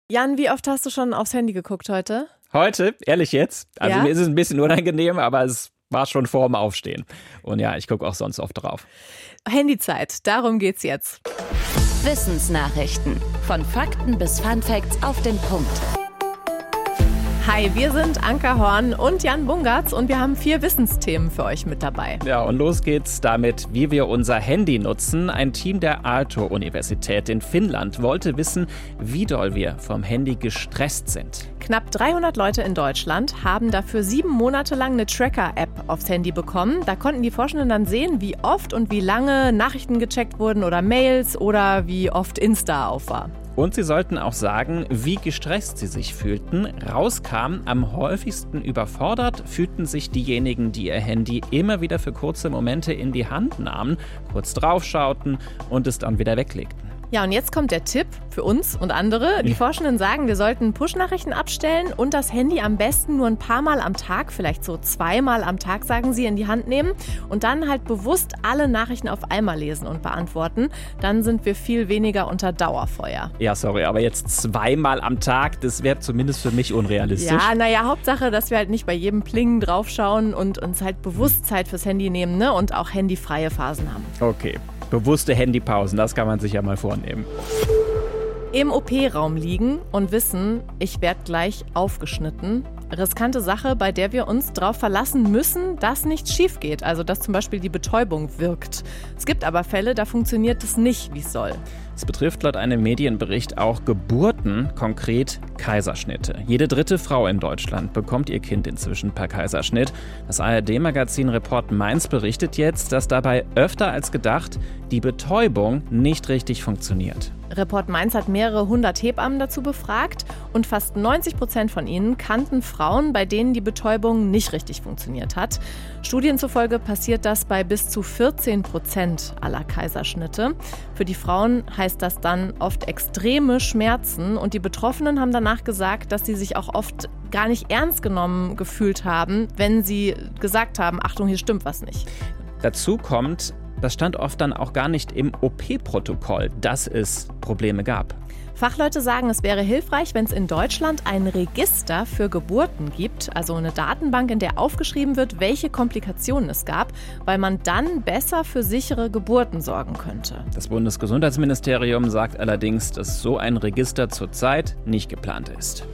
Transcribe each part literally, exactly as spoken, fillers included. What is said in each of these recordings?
Jan, wie oft hast du schon aufs Handy geguckt heute? Heute? Ehrlich jetzt? Also ja? Mir ist es ein bisschen unangenehm, aber es war schon vor dem Aufstehen. Und ja, ich gucke auch sonst oft drauf. Handyzeit, darum geht's jetzt. Wissensnachrichten. Von Fakten bis Funfacts auf den Punkt. Hi, wir sind Anka Horn und Jan Bungartz und wir haben vier Wissensthemen für euch mit dabei. Ja, und los geht's damit, wie wir unser Handy nutzen. Ein Team der Aalto-Universität in Finnland wollte wissen, wie doll wir vom Handy gestresst sind. Knapp dreihundert Leute in Deutschland haben dafür sieben Monate lang eine Tracker-App aufs Handy bekommen. Da konnten die Forschenden dann sehen, wie oft und wie lange Nachrichten gecheckt wurden oder Mails oder wie oft Insta auf war. Und sie sollten auch sagen, wie gestresst sie sich fühlten. Rauskam, am häufigsten überfordert fühlten sich diejenigen, die ihr Handy immer wieder für kurze Momente in die Hand nahmen, kurz draufschauten und es dann wieder weglegten. Ja, und jetzt kommt der Tipp für uns und andere. Die Forschenden sagen, wir sollten Push-Nachrichten abstellen und das Handy am besten nur ein paar Mal am Tag, vielleicht so zweimal am Tag, sagen sie, in die Hand nehmen und dann halt bewusst alle Nachrichten auf einmal lesen und beantworten. Dann sind wir viel weniger unter Dauerfeuer. Ja, sorry, aber jetzt zweimal am Tag, das wäre zumindest für mich unrealistisch. Ja, naja, Hauptsache, dass wir halt nicht bei jedem Plingen draufschauen und uns halt bewusst Zeit fürs Handy nehmen, ne? Und auch handyfreie Phasen haben. Okay. Bewusste Handypausen, das kann man sich ja mal vornehmen. Im O P-Raum liegen und wissen, ich werde gleich aufgeschnitten. Riskante Sache, bei der wir uns darauf verlassen müssen, dass nichts schief geht. Also dass zum Beispiel die Betäubung wirkt. Es gibt aber Fälle, da funktioniert es nicht, wie es soll. Es betrifft laut einem Medienbericht auch Geburten, konkret Kaiserschnitte. Jede dritte Frau in Deutschland bekommt ihr Kind inzwischen per Kaiserschnitt. Das A R D-Magazin Report Mainz berichtet jetzt, dass dabei öfter als gedacht die Betäubung nicht richtig funktioniert. Report Mainz hat mehrere hundert Hebammen dazu befragt und fast neunzig Prozent von ihnen kannten Frauen, bei denen die Betäubung nicht richtig funktioniert hat. Studien zufolge passiert das bei bis zu vierzehn Prozent aller Kaiserschnitte. Für die Frauen heißt das dann oft extreme Schmerzen und die Betroffenen haben danach gesagt, dass sie sich auch oft gar nicht ernst genommen gefühlt haben, wenn sie gesagt haben, Achtung, hier stimmt was nicht. Dazu kommt, das stand oft dann auch gar nicht im O P-Protokoll, dass es Probleme gab. Fachleute sagen, es wäre hilfreich, wenn es in Deutschland ein Register für Geburten gibt, also eine Datenbank, in der aufgeschrieben wird, welche Komplikationen es gab, weil man dann besser für sichere Geburten sorgen könnte. Das Bundesgesundheitsministerium sagt allerdings, dass so ein Register zurzeit nicht geplant ist.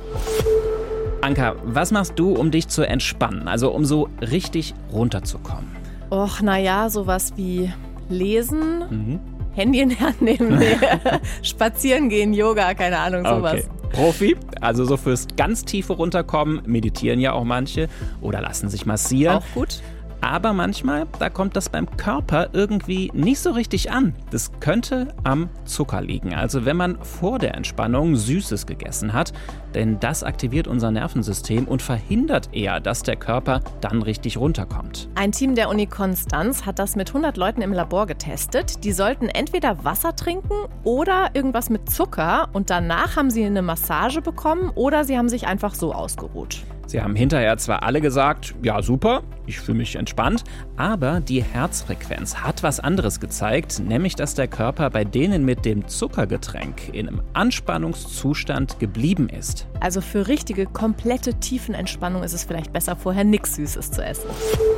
Anka, was machst du, um dich zu entspannen, also um so richtig runterzukommen? Och, naja, sowas wie lesen, Mhm. Handy in die Hand nehmen, nee. Spazieren gehen, Yoga, keine Ahnung, sowas. Okay. Profi, also so fürs ganz tiefe Runterkommen, meditieren ja auch manche oder lassen sich massieren. Auch gut. Aber manchmal, da kommt das beim Körper irgendwie nicht so richtig an. Das könnte am Zucker liegen. Also wenn man vor der Entspannung Süßes gegessen hat, denn das aktiviert unser Nervensystem und verhindert eher, dass der Körper dann richtig runterkommt. Ein Team der Uni Konstanz hat das mit hundert Leuten im Labor getestet. Die sollten entweder Wasser trinken oder irgendwas mit Zucker und danach haben sie eine Massage bekommen oder sie haben sich einfach so ausgeruht. Sie haben hinterher zwar alle gesagt, ja super, ich fühle mich entspannt, aber die Herzfrequenz hat was anderes gezeigt, nämlich dass der Körper bei denen mit dem Zuckergetränk in einem Anspannungszustand geblieben ist. Also für richtige, komplette Tiefenentspannung ist es vielleicht besser, vorher nichts Süßes zu essen.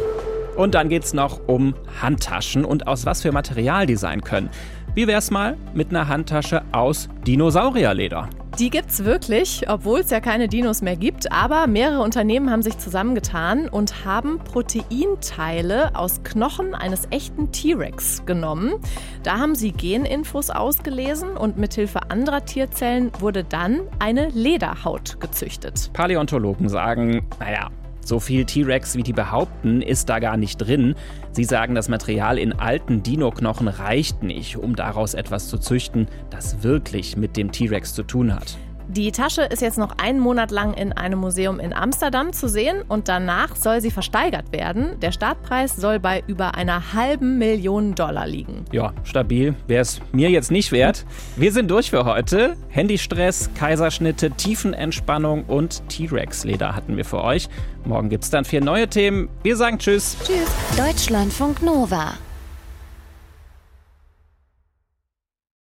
Und dann geht's noch um Handtaschen und aus was für Material die sein können. Wie wär's mal mit einer Handtasche aus Dinosaurierleder? Die gibt's wirklich, obwohl es ja keine Dinos mehr gibt. Aber mehrere Unternehmen haben sich zusammengetan und haben Proteinteile aus Knochen eines echten T-Rex genommen. Da haben sie Geninfos ausgelesen und mithilfe anderer Tierzellen wurde dann eine Lederhaut gezüchtet. Paläontologen sagen, naja, so viel T-Rex, wie die behaupten, ist da gar nicht drin. Sie sagen, das Material in alten Dino-Knochen reicht nicht, um daraus etwas zu züchten, das wirklich mit dem T-Rex zu tun hat. Die Tasche ist jetzt noch einen Monat lang in einem Museum in Amsterdam zu sehen und danach soll sie versteigert werden. Der Startpreis soll bei über einer halben Million Dollar liegen. Ja, stabil. Wäre es mir jetzt nicht wert. Wir sind durch für heute. Handystress, Kaiserschnitte, Tiefenentspannung und T-Rex-Leder hatten wir für euch. Morgen gibt's dann vier neue Themen. Wir sagen Tschüss. Tschüss. Deutschlandfunk Nova.